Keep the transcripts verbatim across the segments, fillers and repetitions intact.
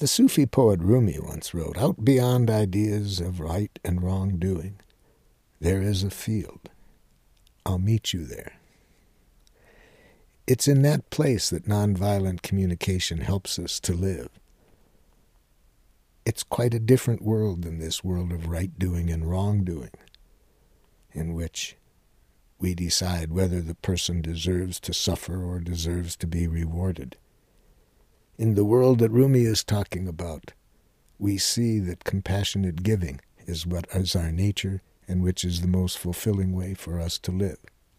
The Sufi poet Rumi once wrote, "Out beyond ideas of right and wrong doing, there is a field. I'll meet you there." It's in that place that nonviolent communication helps us to live. It's quite a different world than this world of right doing and wrong doing, in which we decide whether the person deserves to suffer or deserves to be rewarded. In the world that Rumi is talking about, we see that compassionate giving is what is our nature and which is the most fulfilling way for us to live.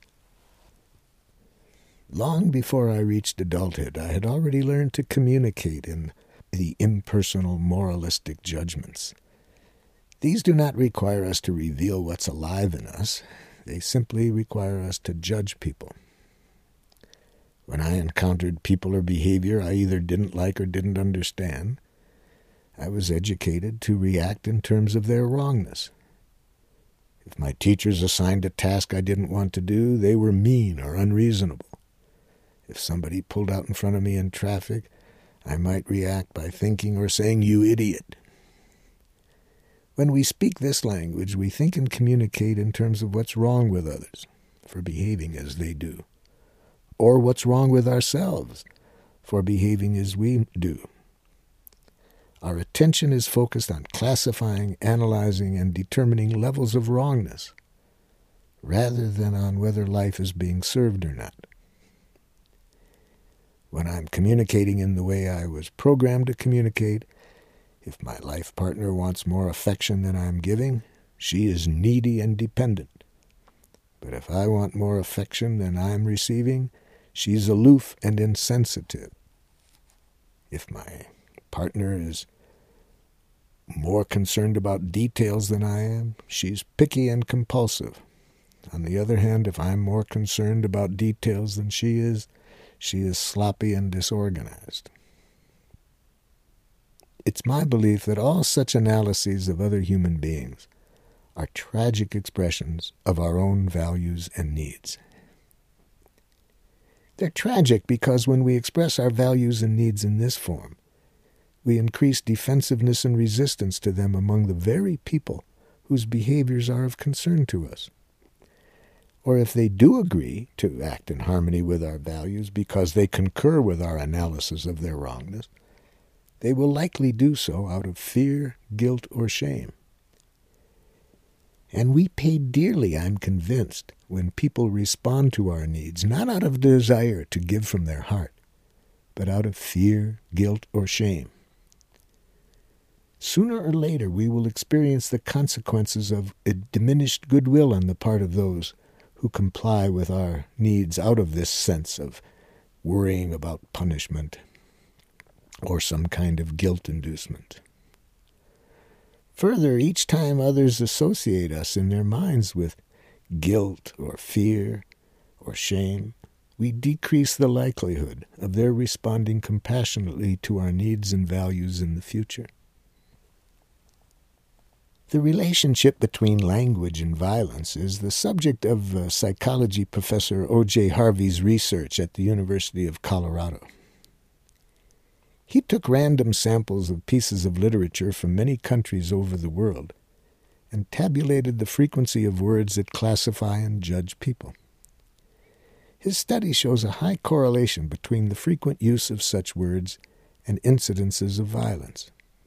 Long before I reached adulthood, I had already learned to communicate in the impersonal moralistic judgments. These do not require us to reveal what's alive in us. They simply require us to judge people. When I encountered people or behavior I either didn't like or didn't understand, I was educated to react in terms of their wrongness. If my teachers assigned a task I didn't want to do, they were mean or unreasonable. If somebody pulled out in front of me in traffic, I might react by thinking or saying, "You idiot." When we speak this language, we think and communicate in terms of what's wrong with others for behaving as they do, or what's wrong with ourselves for behaving as we do. Our attention is focused on classifying, analyzing, and determining levels of wrongness, rather than on whether life is being served or not. When I'm communicating in the way I was programmed to communicate, if my life partner wants more affection than I'm giving, she is needy and dependent. But if I want more affection than I'm receiving, she's aloof and insensitive. If my partner is more concerned about details than I am, she's picky and compulsive. On the other hand, if I'm more concerned about details than she is, she is sloppy and disorganized. It's my belief that all such analyses of other human beings are tragic expressions of our own values and needs. They're tragic because when we express our values and needs in this form, we increase defensiveness and resistance to them among the very people whose behaviors are of concern to us. Or if they do agree to act in harmony with our values because they concur with our analysis of their wrongness, they will likely do so out of fear, guilt, or shame. And we pay dearly, I'm convinced, when people respond to our needs, not out of desire to give from their heart, but out of fear, guilt, or shame. Sooner or later we will experience the consequences of a diminished goodwill on the part of those who comply with our needs out of this sense of worrying about punishment or some kind of guilt inducement. Further, each time others associate us in their minds with guilt or fear or shame, we decrease the likelihood of their responding compassionately to our needs and values in the future. The relationship between language and violence is the subject of uh, psychology professor O J Harvey's research at the University of Colorado. He took random samples of pieces of literature from many countries over the world and tabulated the frequency of words that classify and judge people. His study shows a high correlation between the frequent use of such words and incidences of violence.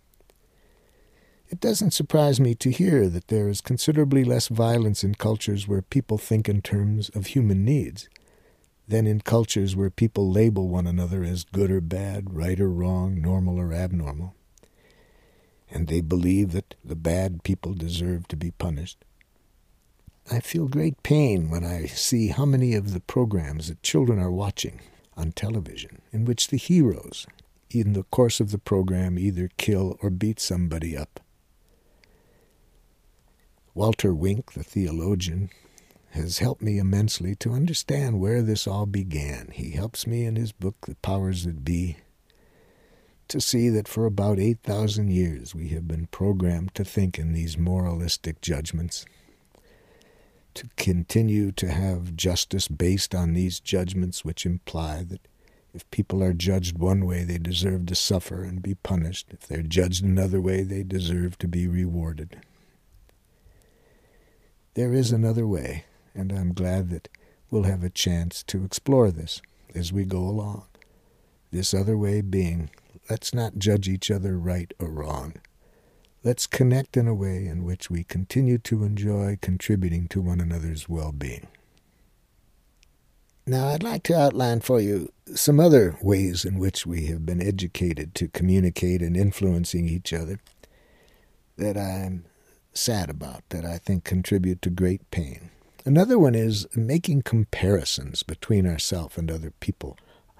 It doesn't surprise me to hear that there is considerably less violence in cultures where people think in terms of human needs than in cultures where people label one another as good or bad, right or wrong, normal or abnormal, and they believe that the bad people deserve to be punished. I feel great pain when I see how many of the programs that children are watching on television in which the heroes, in the course of the program, either kill or beat somebody up. Walter Wink, the theologian, has helped me immensely to understand where this all began. He helps me in his book, The Powers That Be, to see that for about eight thousand years we have been programmed to think in these moralistic judgments, to continue to have justice based on these judgments which imply that If people are judged one way, they deserve to suffer and be punished. If they're judged another way, they deserve to be rewarded. There is another way, and I'm glad that we'll have a chance to explore this as we go along. This other way being, let's not judge each other right or wrong. Let's connect in a way in which we continue to enjoy contributing to one another's well-being. Now, I'd like to outline for you some other ways in which we have been educated to communicate and influencing each other that I'm sad about, that I think contribute to great pain. Another one is making comparisons between ourselves and other people.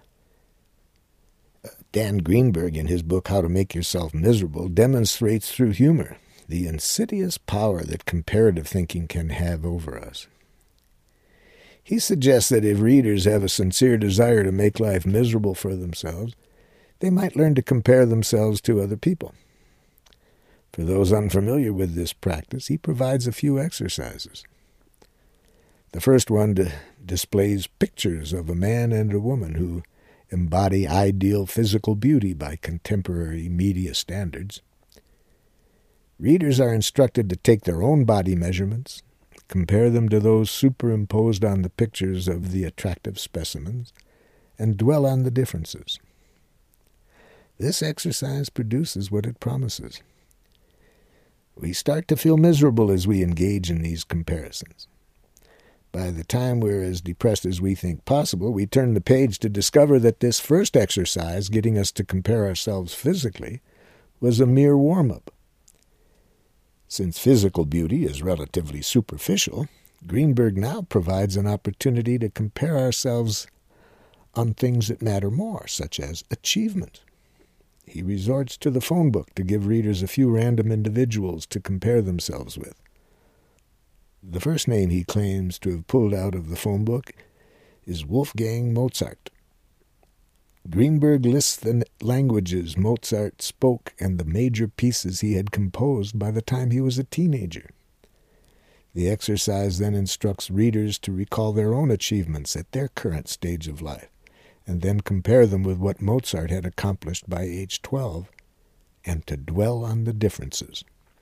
Uh, Dan Greenberg, in his book How to Make Yourself Miserable, demonstrates through humor the insidious power that comparative thinking can have over us. He suggests that if readers have a sincere desire to make life miserable for themselves, they might learn to compare themselves to other people. For those unfamiliar with this practice, he provides a few exercises. The first one d- displays pictures of a man and a woman who embody ideal physical beauty by contemporary media standards. Readers are instructed to take their own body measurements, compare them to those superimposed on the pictures of the attractive specimens, and dwell on the differences. This exercise produces what it promises. We start to feel miserable as we engage in these comparisons. By the time we're as depressed as we think possible, we turn the page to discover that this first exercise, getting us to compare ourselves physically, was a mere warm-up. Since physical beauty is relatively superficial, Greenberg now provides an opportunity to compare ourselves on things that matter more, such as achievement. He resorts to the phone book to give readers a few random individuals to compare themselves with. The first name he claims to have pulled out of the phone book is Wolfgang Mozart. Greenberg lists the languages Mozart spoke and the major pieces he had composed by the time he was a teenager. The exercise then instructs readers to recall their own achievements at their current stage of life, and then compare them with what Mozart had accomplished by age twelve, and to dwell on the differences.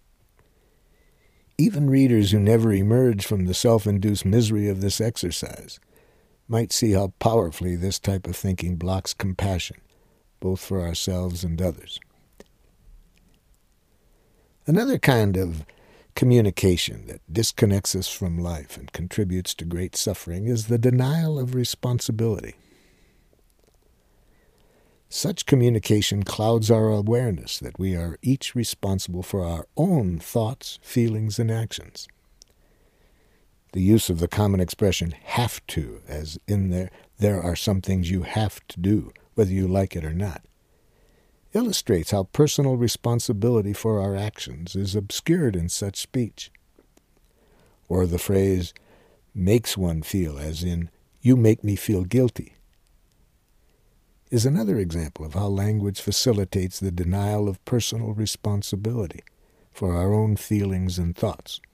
Even readers who never emerge from the self-induced misery of this exercise might see how powerfully this type of thinking blocks compassion, both for ourselves and others. Another kind of communication that disconnects us from life and contributes to great suffering is the denial of responsibility. Such communication clouds our awareness that we are each responsible for our own thoughts, feelings, and actions. The use of the common expression, have to, as in there, there are some things you have to do, whether you like it or not, illustrates how personal responsibility for our actions is obscured in such speech. Or the phrase, makes one feel, as in, you make me feel guilty, is another example of how language facilitates the denial of personal responsibility for our own feelings and thoughts.